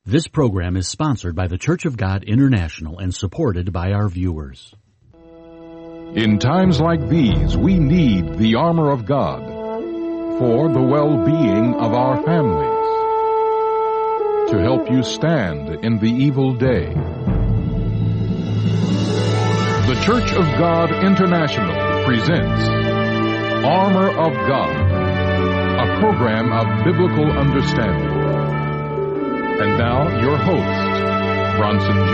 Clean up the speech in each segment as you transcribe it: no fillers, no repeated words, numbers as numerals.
This program is sponsored by the Church of God International and supported by our viewers. In times like these, we need the armor of God for the well-being of our families, to help you stand in the evil day. The Church of God International presents Armor of God, a program of biblical understanding. And now, your host, Bronson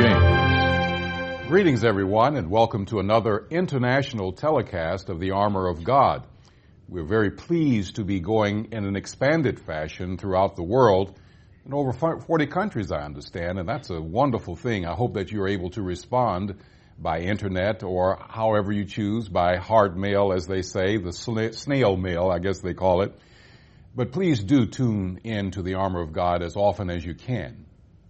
James. Greetings, everyone, and welcome to another international telecast of the Armor of God. We're very pleased to be going in an expanded fashion throughout the world, in over 40 countries, I understand, and that's a wonderful thing. I hope that you're able to respond by internet or however you choose, by hard mail, as they say, the snail mail, I guess they call it. But please do tune in to the Armor of God as often as you can.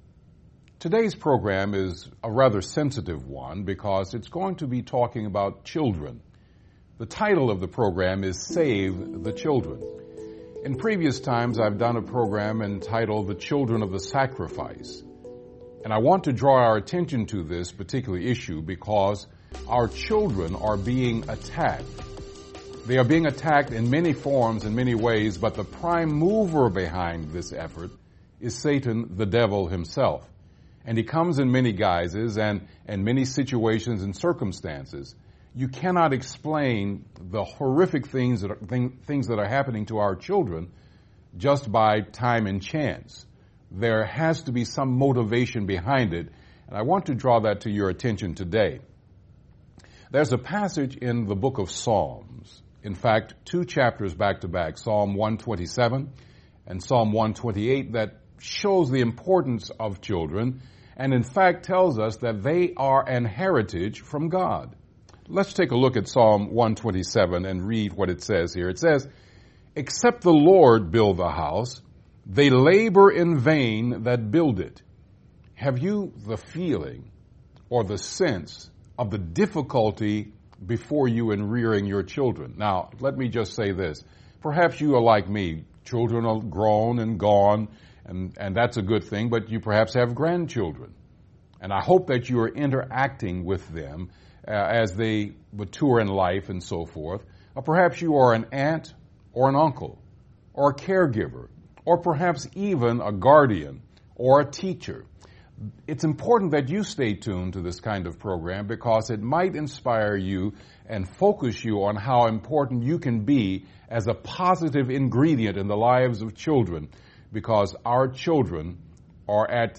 Today's program is a rather sensitive one because it's going to be talking about children. The title of the program is Save the Children. In previous times, I've done a program entitled The Children of the Sacrifice. And I want to draw our attention to this particular issue because our children are being attacked. They are being attacked in many forms, in many ways, but the prime mover behind this effort is Satan, the devil himself. And he comes in many guises and many situations and circumstances. You cannot explain the horrific things that are happening to our children just by time and chance. There has to be some motivation behind it, and I want to draw that to your attention today. There's a passage in the book of Psalms. In fact, 2 chapters back to back, Psalm 127 and Psalm 128, that shows the importance of children and in fact tells us that they are an heritage from God. Let's take a look at Psalm 127 and read what it says here. It says, "Except the Lord build the house, they labor in vain that build it." Have you the feeling or the sense of the difficulty before you in rearing your children? Now, let me just say this. Perhaps you are like me. Children are grown and gone, and that's a good thing, but you perhaps have grandchildren. And I hope that you are interacting with them as they mature in life and so forth. Or perhaps you are an aunt or an uncle or a caregiver or perhaps even a guardian or a teacher. It's important that you stay tuned to this kind of program because it might inspire you and focus you on how important you can be as a positive ingredient in the lives of children, because our children are at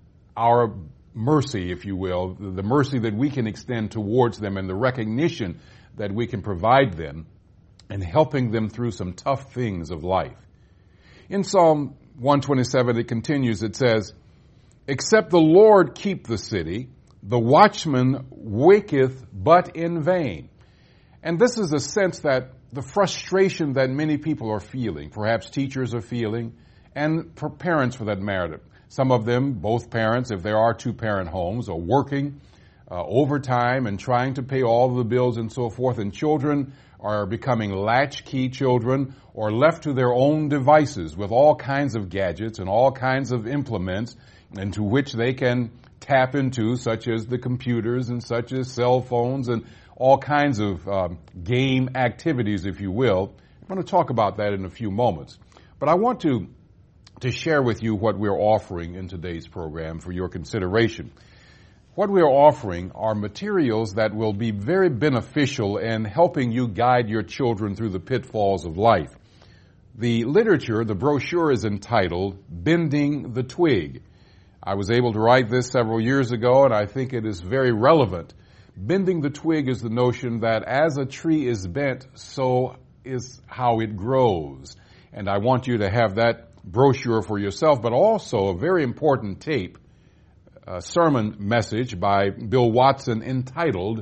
our mercy, if you will, the mercy that we can extend towards them and the recognition that we can provide them and helping them through some tough things of life. In Psalm 127, it continues, it says, "Except the Lord keep the city, the watchman waketh but in vain." And this is a sense that the frustration that many people are feeling, perhaps teachers are feeling, and parents for that matter. Some of them, both parents, if there are two-parent homes, are working overtime and trying to pay all of the bills and so forth, and children are becoming latchkey children or left to their own devices with all kinds of gadgets and all kinds of implements into which they can tap into, such as the computers and such as cell phones and all kinds of game activities, if you will. I'm going to talk about that in a few moments. But I want to share with you what we're offering in today's program for your consideration. What we're offering are materials that will be very beneficial in helping you guide your children through the pitfalls of life. The literature, the brochure, is entitled Bending the Twig. I was able to write this several years ago, and I think it is very relevant. Bending the twig is the notion that as a tree is bent, so is how it grows. And I want you to have that brochure for yourself, but also a very important tape, a sermon message by Bill Watson entitled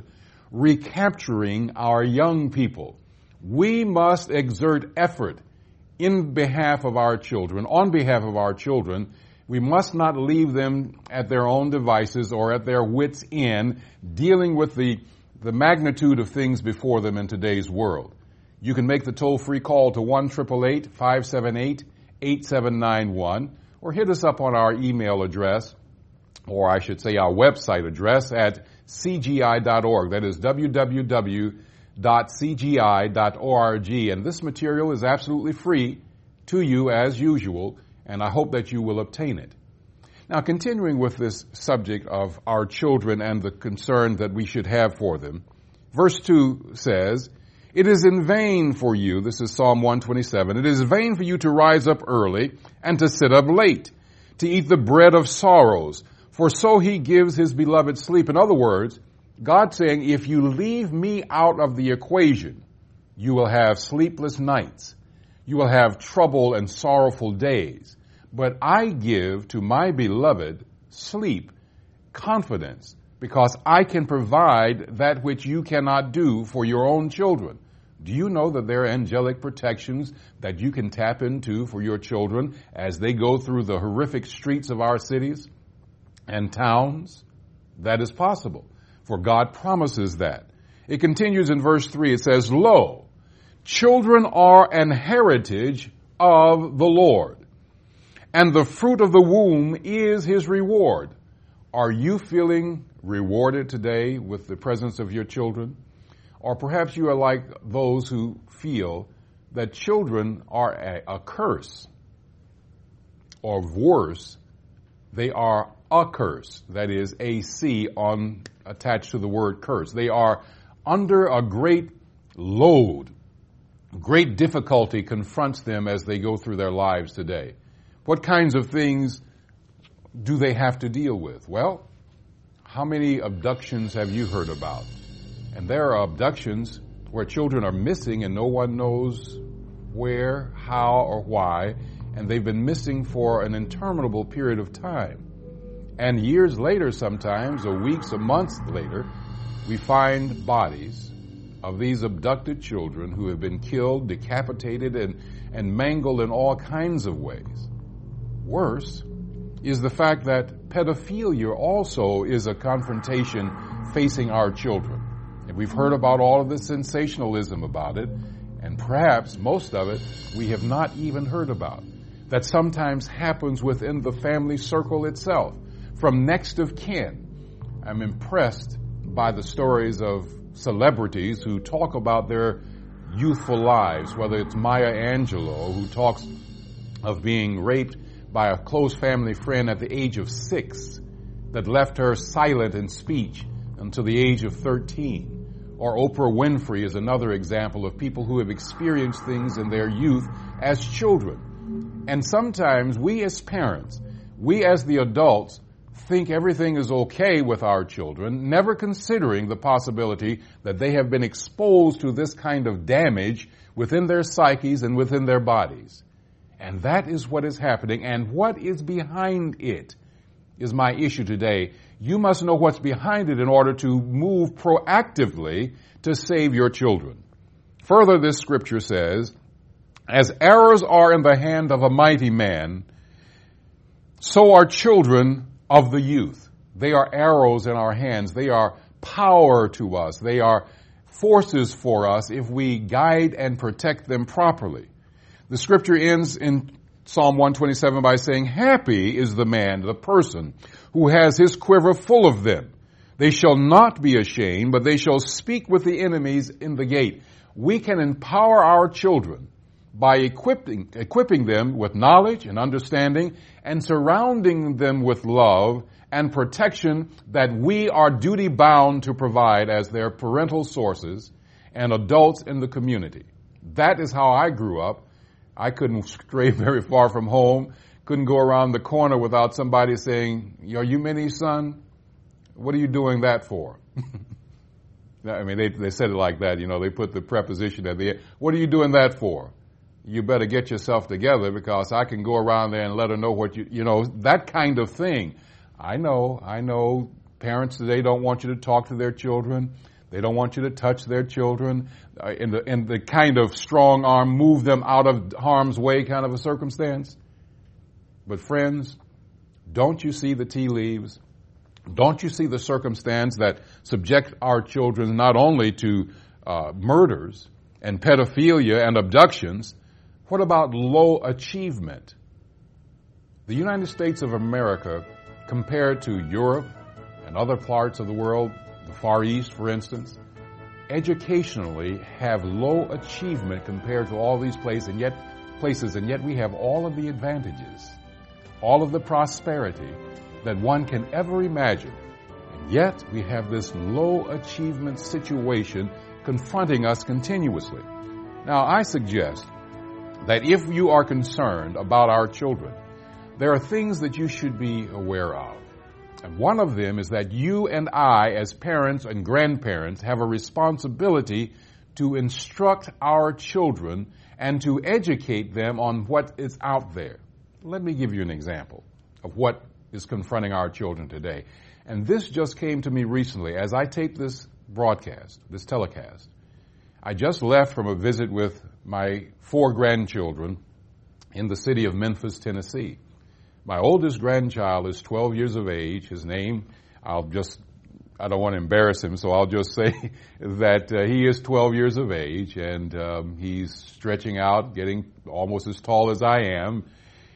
Recapturing Our Young People. We must exert effort in behalf of our children, on behalf of our children. We must not leave them at their own devices or at their wits' end, dealing with the magnitude of things before them in today's world. You can make the toll-free call to 1-888-578-8791, or hit us up on our email address, or I should say our website address at cgi.org. That is www.cgi.org. And this material is absolutely free to you as usual, and I hope that you will obtain it. Now, continuing with this subject of our children and the concern that we should have for them, verse 2 says, "It is in vain for you," this is Psalm 127, "it is vain for you to rise up early and to sit up late, to eat the bread of sorrows, for so he gives his beloved sleep." In other words, God saying, if you leave me out of the equation, you will have sleepless nights. You will have trouble and sorrowful days. But I give to my beloved sleep, confidence, because I can provide that which you cannot do for your own children. Do you know that there are angelic protections that you can tap into for your children as they go through the horrific streets of our cities and towns? That is possible, for God promises that. It continues in verse 3. It says, "Lo, children are an heritage of the Lord, and the fruit of the womb is his reward." Are you feeling rewarded today with the presence of your children? Or perhaps you are like those who feel that children are a curse, or worse, they are a curse. That is AC attached to the word curse. They are under a great load. Great difficulty confronts them as they go through their lives today. What kinds of things do they have to deal with? Well, how many abductions have you heard about? And there are abductions where children are missing and no one knows where, how, or why, and they've been missing for an interminable period of time. And years later sometimes, or weeks or months later, we find bodies of these abducted children who have been killed, decapitated, and mangled in all kinds of ways. Worse is the fact that pedophilia also is a confrontation facing our children. And we've heard about all of the sensationalism about it, and perhaps most of it we have not even heard about. That sometimes happens within the family circle itself, from next of kin. I'm impressed by the stories of celebrities who talk about their youthful lives, whether it's Maya Angelou, who talks of being raped by a close family friend at the age of 6 that left her silent in speech until the age of 13. Or Oprah Winfrey is another example of people who have experienced things in their youth as children. And sometimes we as parents, we as the adults, think everything is okay with our children, never considering the possibility that they have been exposed to this kind of damage within their psyches and within their bodies. And that is what is happening, and what is behind it is my issue today. You must know what's behind it in order to move proactively to save your children. Further, this scripture says, "As arrows are in the hand of a mighty man, so are children of the youth." They are arrows in our hands. They are power to us. They are forces for us if we guide and protect them properly. The scripture ends in Psalm 127 by saying, "Happy is the man, the person, who has his quiver full of them. They shall not be ashamed, but they shall speak with the enemies in the gate." We can empower our children by equipping them with knowledge and understanding and surrounding them with love and protection that we are duty bound to provide as their parental sources and adults in the community. That is how I grew up. I couldn't stray very far from home, couldn't go around the corner without somebody saying, "Are you Minnie's son? What are you doing that for?" I mean, they said it like that, they put the preposition at the end. "What are you doing that for?" "You better get yourself together because I can go around there and let her know what that kind of thing. I know parents today don't want you to talk to their children. They don't want you to touch their children in the kind of strong arm, move them out of harm's way kind of a circumstance. But friends, don't you see the tea leaves? Don't you see the circumstance that subject our children not only to murders and pedophilia and abductions? What about low achievement? The United States of America, compared to Europe and other parts of the world, the Far East, for instance, educationally have low achievement compared to all these places, and yet we have all of the advantages, all of the prosperity that one can ever imagine. And yet we have this low achievement situation confronting us continuously. Now, I suggest that if you are concerned about our children, there are things that you should be aware of. And one of them is that you and I, as parents and grandparents, have a responsibility to instruct our children and to educate them on what is out there. Let me give you an example of what is confronting our children today. And this just came to me recently as I tape this broadcast, this telecast. I just left from a visit with my 4 grandchildren in the city of Memphis, Tennessee. My oldest grandchild is 12 years of age. His name, I don't want to embarrass him, so I'll just say that he is 12 years of age, and he's stretching out, getting almost as tall as I am,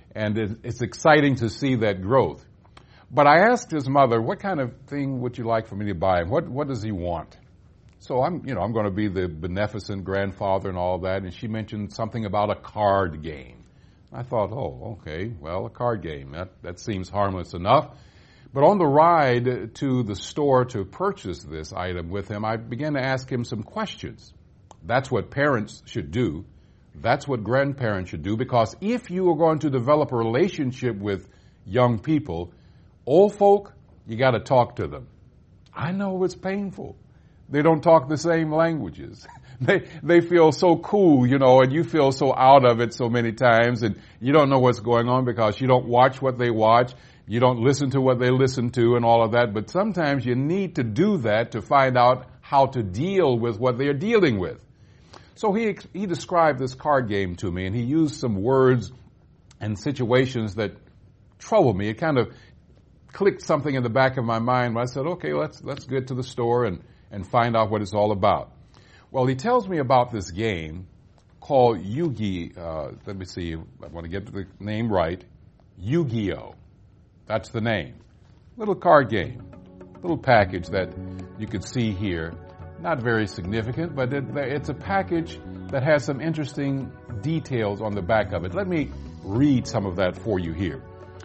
and it's exciting to see that growth. But I asked his mother, what kind of thing would you like for me to buy him? What does he want? So I'm going to be the beneficent grandfather and all that, and she mentioned something about a card game. I thought, oh, okay, well, a card game. That seems harmless enough. But on the ride to the store to purchase this item with him, I began to ask him some questions. That's what parents should do. That's what grandparents should do, because if you are going to develop a relationship with young people, old folk, you got to talk to them. I know it's painful. They don't talk the same languages. They feel so cool, and you feel so out of it so many times, and you don't know what's going on because you don't watch what they watch, you don't listen to what they listen to and all of that, but sometimes you need to do that to find out how to deal with what they're dealing with. So he described this card game to me, and he used some words and situations that troubled me. It kind of clicked something in the back of my mind. I said, okay, let's get to the store and find out what it's all about. Well, he tells me about this game called Yu-Gi-Oh. Let me see. I want to get the name right. Yu-Gi-Oh. That's the name. Little card game. Little package that you could see here. Not very significant, but it's a package that has some interesting details on the back of it. Let me read some of that for you here.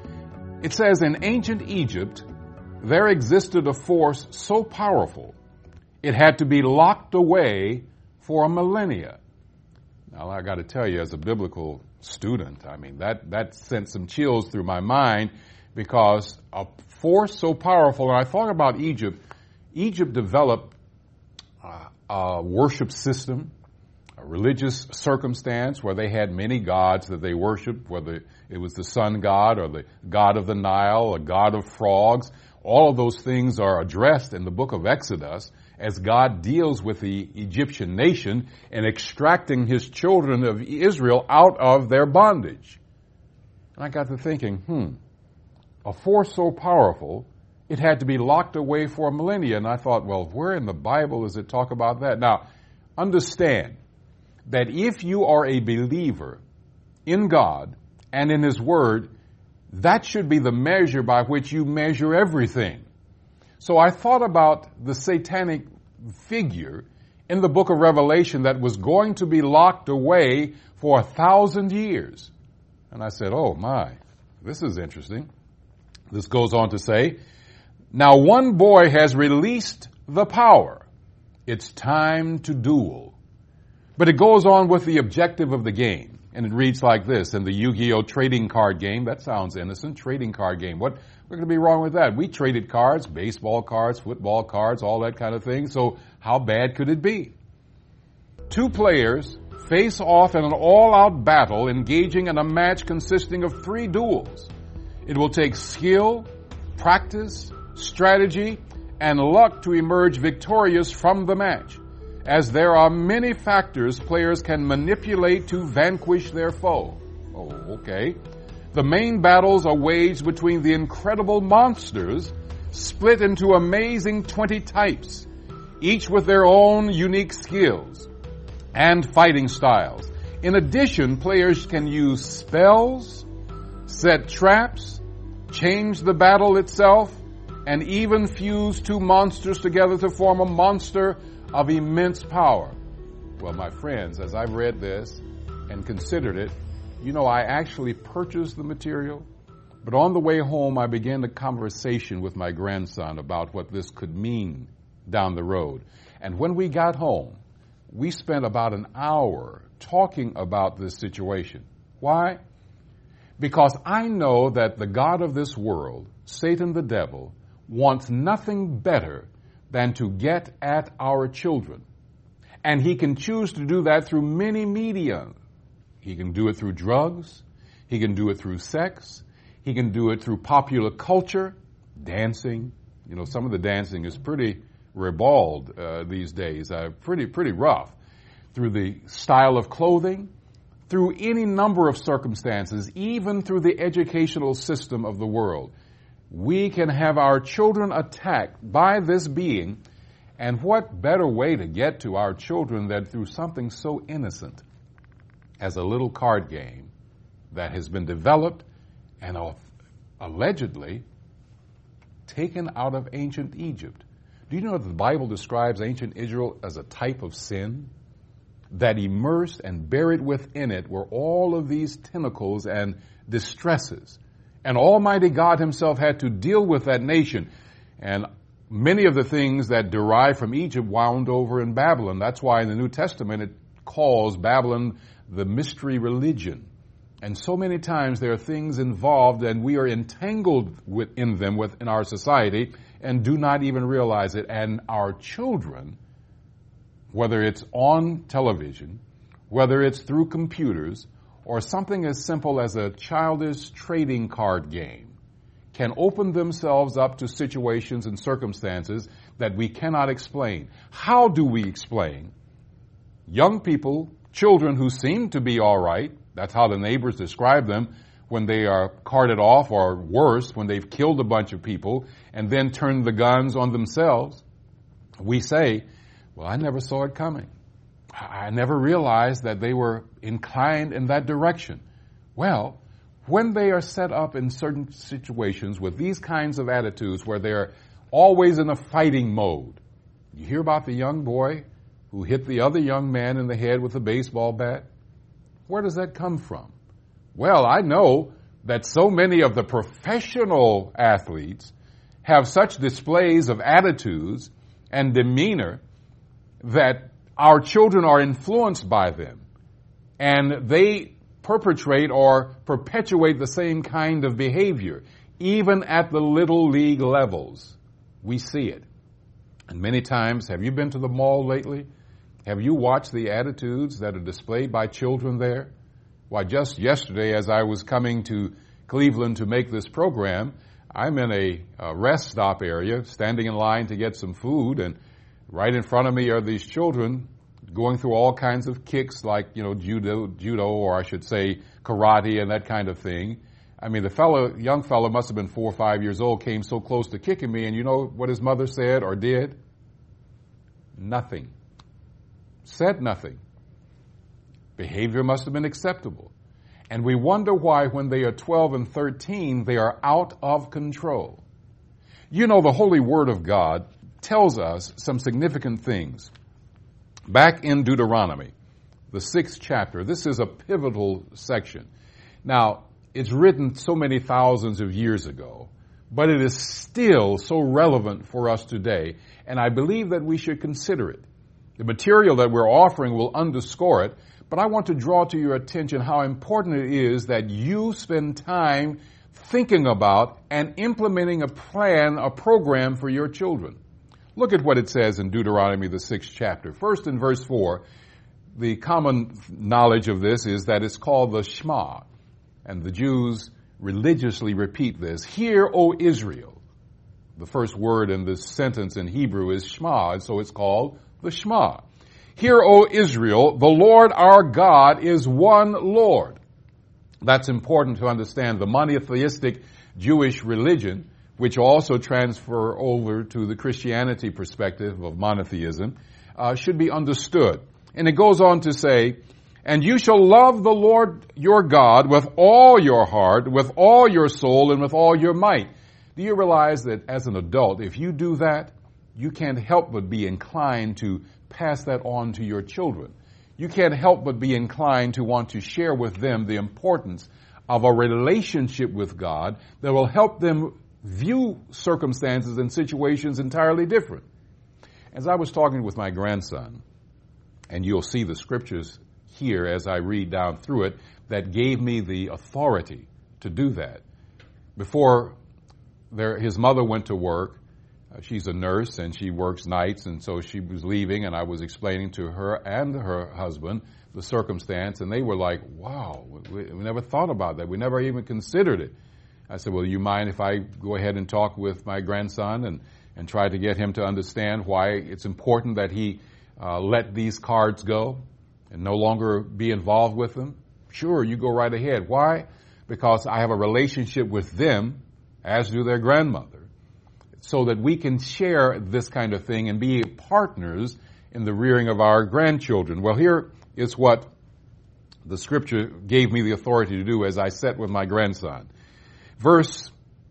It says, in ancient Egypt, there existed a force so powerful it had to be locked away for a millennia. Now, I got to tell you, as a biblical student, that sent some chills through my mind, because a force so powerful, and I thought about Egypt. Egypt developed a worship system, a religious circumstance where they had many gods that they worshiped, whether it was the sun god or the god of the Nile, a god of frogs. All of those things are addressed in the book of Exodus as God deals with the Egyptian nation and extracting his children of Israel out of their bondage. And I got to thinking, a force so powerful, it had to be locked away for a millennia. And I thought, well, where in the Bible does it talk about that? Now, understand that if you are a believer in God and in his word, that should be the measure by which you measure everything. So I thought about the satanic figure in the book of Revelation that was going to be locked away for 1,000 years. And I said, oh my, this is interesting. This goes on to say, now one boy has released the power. It's time to duel. But it goes on with the objective of the game. And it reads like this, in the Yu-Gi-Oh trading card game. That sounds innocent, trading card game. What could be wrong with that? We traded cards, baseball cards, football cards, all that kind of thing. So how bad could it be? 2 players face off in an all-out battle, engaging in a match consisting of 3 duels. It will take skill, practice, strategy, and luck to emerge victorious from the match, as there are many factors players can manipulate to vanquish their foe. Oh, okay. The main battles are waged between the incredible monsters, split into amazing 20 types, each with their own unique skills and fighting styles. In addition, players can use spells, set traps, change the battle itself, and even fuse two monsters together to form a monster of immense power. Well, my friends, as I've read this and considered it, I actually purchased the material, but on the way home I began a conversation with my grandson about what this could mean down the road. And when we got home, we spent about an hour talking about this situation. Why? Because I know that the God of this world, Satan the devil, wants nothing better than to get at our children. And he can choose to do that through many media. He can do it through drugs. He can do it through sex. He can do it through popular culture, dancing. Some of the dancing is pretty ribald these days, pretty rough. Through the style of clothing, through any number of circumstances, even through the educational system of the world. We can have our children attacked by this being, and what better way to get to our children than through something so innocent as a little card game that has been developed and allegedly taken out of ancient Egypt. Do you know that the Bible describes ancient Israel as a type of sin? That immersed and buried within it were all of these tentacles and distresses. And Almighty God himself had to deal with that nation. And many of the things that derive from Egypt wound over in Babylon. That's why in the New Testament it calls Babylon the mystery religion. And so many times there are things involved and we are entangled in them within our society and do not even realize it. And our children, whether it's on television, whether it's through computers, or something as simple as a childish trading card game, can open themselves up to situations and circumstances that we cannot explain. How do we explain young people, children who seem to be all right? That's how the neighbors describe them when they are carted off, or worse, when they've killed a bunch of people and then turned the guns on themselves. We say, well, I never saw it coming. I never realized that they were inclined in that direction. Well, when they are set up in certain situations with these kinds of attitudes where they're always in a fighting mode, you hear about the young boy who hit the other young man in the head with a baseball bat. Where does that come from? Well, I know that so many of the professional athletes have such displays of attitudes and demeanor that our children are influenced by them, and they perpetrate or perpetuate the same kind of behavior, even at the little league levels. We see it. And many times, have you been to the mall lately? Have you watched the attitudes that are displayed by children there? Why, just yesterday, as I was coming to Cleveland to make this program, I'm in a rest stop area, standing in line to get some food, and right in front of me are these children going through all kinds of kicks like, judo, or I should say karate and that kind of thing. I mean, the young fellow must have been 4 or 5 years old, came so close to kicking me, and you know what his mother said or did? Nothing. Said nothing. Behavior must have been acceptable. And we wonder why when they are 12 and 13, they are out of control. The Holy Word of God tells us some significant things. Back in Deuteronomy, the 6th chapter, this is a pivotal section. Now, it's written so many thousands of years ago, but it is still so relevant for us today, and I believe that we should consider it. The material that we're offering will underscore it, but I want to draw to your attention how important it is that you spend time thinking about and implementing a plan, a program for your children. Look at what it says in Deuteronomy, the 6th chapter. First, in verse 4, the common knowledge of this is that it's called the Shema. And the Jews religiously repeat this. Hear, O Israel. The first word in this sentence in Hebrew is Shema, and so it's called the Shema. Hear, O Israel, the Lord our God is one Lord. That's important to understand. The monotheistic Jewish religion, which also transfer over to the Christianity perspective of monotheism, should be understood. And it goes on to say, And you shall love the Lord your God with all your heart, with all your soul, and with all your might. Do you realize that as an adult, if you do that, you can't help but be inclined to pass that on to your children. You can't help but be inclined to want to share with them the importance of a relationship with God that will help them view circumstances and situations entirely different. As I was talking with my grandson, and you'll see the scriptures here as I read down through it, that gave me the authority to do that. Before his mother went to work, she's a nurse and she works nights, and so she was leaving, and I was explaining to her and her husband the circumstance, and they were like, wow, we never thought about that. We never even considered it. I said, well, you mind if I go ahead and talk with my grandson and try to get him to understand why it's important that he let these cards go and no longer be involved with them? Sure, you go right ahead. Why? Because I have a relationship with them, as do their grandmother, so that we can share this kind of thing and be partners in the rearing of our grandchildren. Well, here is what the scripture gave me the authority to do as I sat with my grandson. Verse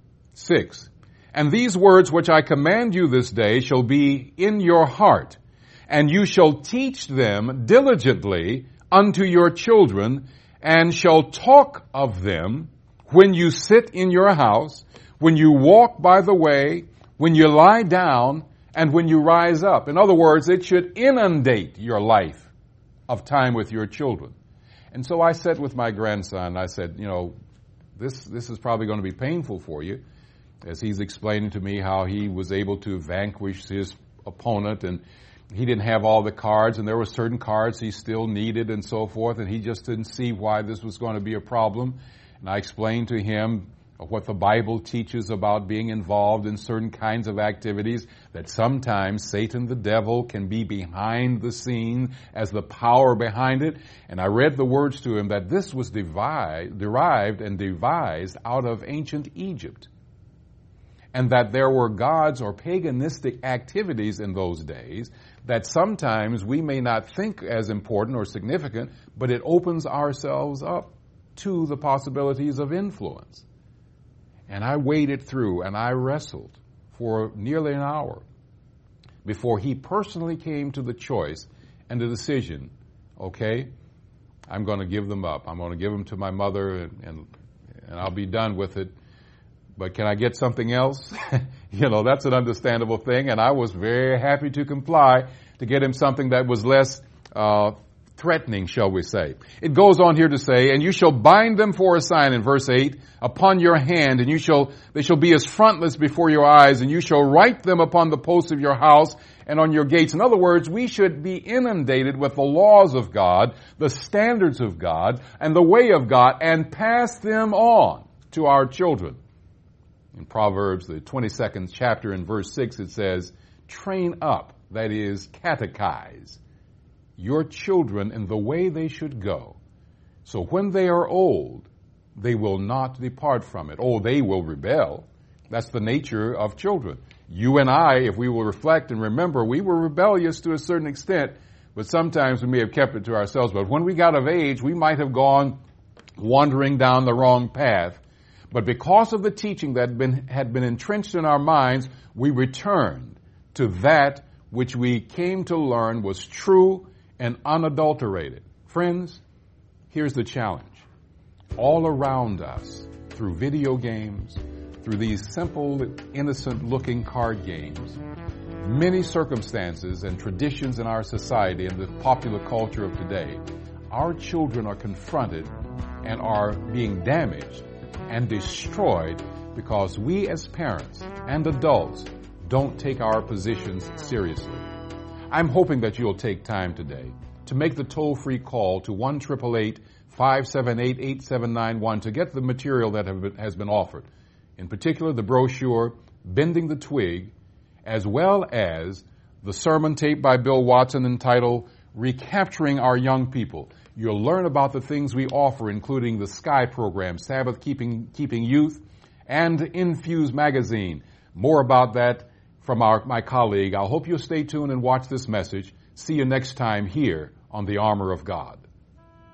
6, and these words which I command you this day shall be in your heart, and you shall teach them diligently unto your children, and shall talk of them when you sit in your house, when you walk by the way, when you lie down, and when you rise up. In other words, it should inundate your life of time with your children. And so I sat with my grandson. I said, this is probably going to be painful for you, as he's explaining to me how he was able to vanquish his opponent, and he didn't have all the cards, and there were certain cards he still needed and so forth, and he just didn't see why this was going to be a problem. And I explained to him what the Bible teaches about being involved in certain kinds of activities, that sometimes Satan, the devil, can be behind the scene as the power behind it. And I read the words to him that this was derived and devised out of ancient Egypt, and that there were gods or paganistic activities in those days that sometimes we may not think as important or significant, but it opens ourselves up to the possibilities of influence. And I waded through and I wrestled for nearly an hour before he personally came to the choice and the decision, okay, I'm going to give them up. I'm going to give them to my mother and I'll be done with it. But can I get something else? That's an understandable thing. And I was very happy to comply to get him something that was less threatening, shall we say. It goes on here to say, and you shall bind them for a sign, in verse 8, upon your hand, and they shall be as frontlets before your eyes, and you shall write them upon the posts of your house and on your gates. In other words, we should be inundated with the laws of God, the standards of God, and the way of God, and pass them on to our children. In Proverbs, the 22nd chapter, in verse 6, it says, train up, that is, catechize, your children in the way they should go. So when they are old, they will not depart from it. Oh, they will rebel. That's the nature of children. You and I, if we will reflect and remember, we were rebellious to a certain extent, but sometimes we may have kept it to ourselves. But when we got of age, we might have gone wandering down the wrong path. But because of the teaching that had been entrenched in our minds, we returned to that which we came to learn was true and unadulterated. Friends, here's the challenge. All around us, through video games, through these simple, innocent-looking card games, many circumstances and traditions in our society and the popular culture of today, our children are confronted and are being damaged and destroyed because we as parents and adults don't take our positions seriously. I'm hoping that you'll take time today to make the toll-free call to 1-888-578-8791 to get the material that has been offered. In particular, the brochure, Bending the Twig, as well as the sermon tape by Bill Watson entitled Recapturing Our Young People. You'll learn about the things we offer, including the Sky program, Sabbath Keeping Youth, and Infuse magazine. More about that from my colleague. I hope you'll stay tuned and watch this message. See you next time here on The Armor of God.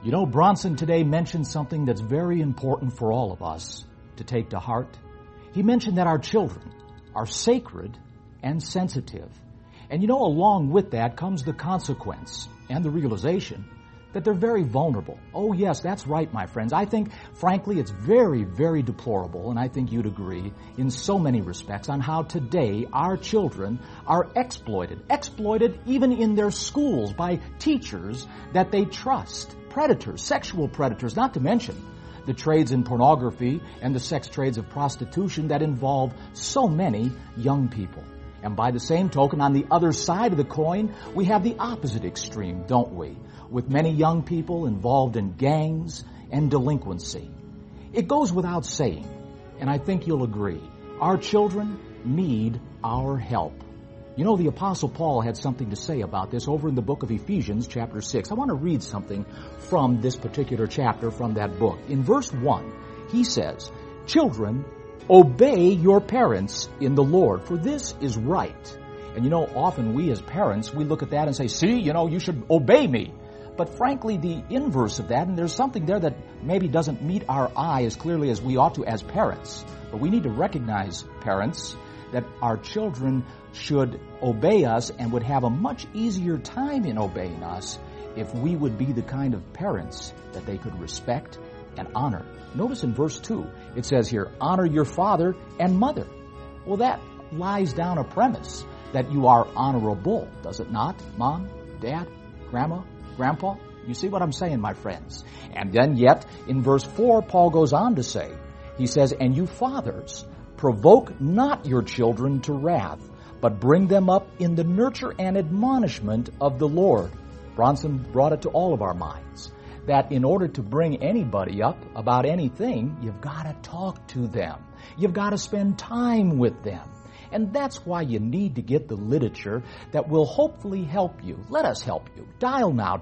You know, Bronson today mentioned something that's very important for all of us to take to heart. He mentioned that our children are sacred and sensitive. And you know, along with that comes the consequence and the realization that they're very vulnerable. Oh yes, that's right, my friends. I think, frankly, it's very, very deplorable, and I think you'd agree, in so many respects, on how today our children are exploited even in their schools by teachers that they trust. Predators, sexual predators, not to mention the trades in pornography and the sex trades of prostitution that involve so many young people. And by the same token, on the other side of the coin, we have the opposite extreme, don't we? With many young people involved in gangs and delinquency. It goes without saying, and I think you'll agree, our children need our help. You know, the Apostle Paul had something to say about this over in the book of Ephesians, chapter 6. I want to read something from this particular chapter from that book. In verse 1, he says, "Children, obey your parents in the Lord, for this is right." And you know, often we as parents, we look at that and say, see, you know, you should obey me. But frankly, the inverse of that, and there's something there that maybe doesn't meet our eye as clearly as we ought to as parents. But we need to recognize, parents, that our children should obey us and would have a much easier time in obeying us if we would be the kind of parents that they could respect and honor. Notice in verse 2, it says here, honor your father and mother. Well, that lies down a premise that you are honorable, does it not? Mom, Dad, Grandma, Grandpa? You see what I'm saying, my friends? And then yet, in verse 4, Paul goes on to say, he says, and you fathers, provoke not your children to wrath, but bring them up in the nurture and admonishment of the Lord. Bronson brought it to all of our minds, that in order to bring anybody up about anything, you've got to talk to them. You've got to spend time with them. And that's why you need to get the literature that will hopefully help you. Let us help you. Dial now,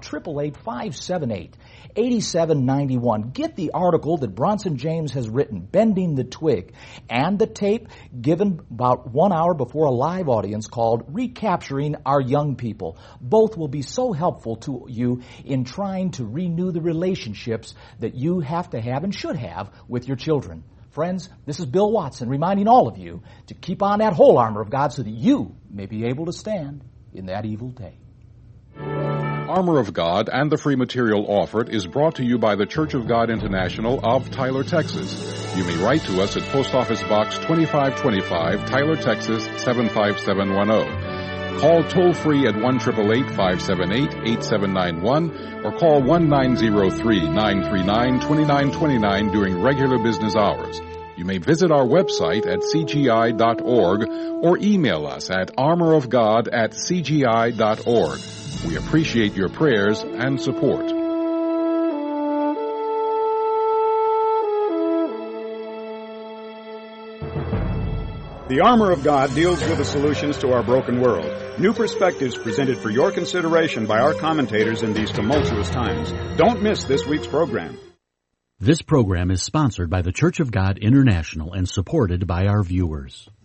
888-578-8791. Get the article that Bronson James has written, Bending the Twig, and the tape given about 1 hour before a live audience called Recapturing Our Young People. Both will be so helpful to you in trying to renew the relationships that you have to have and should have with your children. Friends, this is Bill Watson reminding all of you to keep on that whole armor of God so that you may be able to stand in that evil day. Armor of God and the free material offered is brought to you by the Church of God International of Tyler, Texas. You may write to us at Post Office Box 2525, Tyler, Texas 75710. Call toll-free at 1-888-578-8791 or call 1-903-939-2929 during regular business hours. You may visit our website at cgi.org or email us at armorofgod@cgi.org. We appreciate your prayers and support. The Armor of God deals with the solutions to our broken world. New perspectives presented for your consideration by our commentators in these tumultuous times. Don't miss this week's program. This program is sponsored by the Church of God International and supported by our viewers.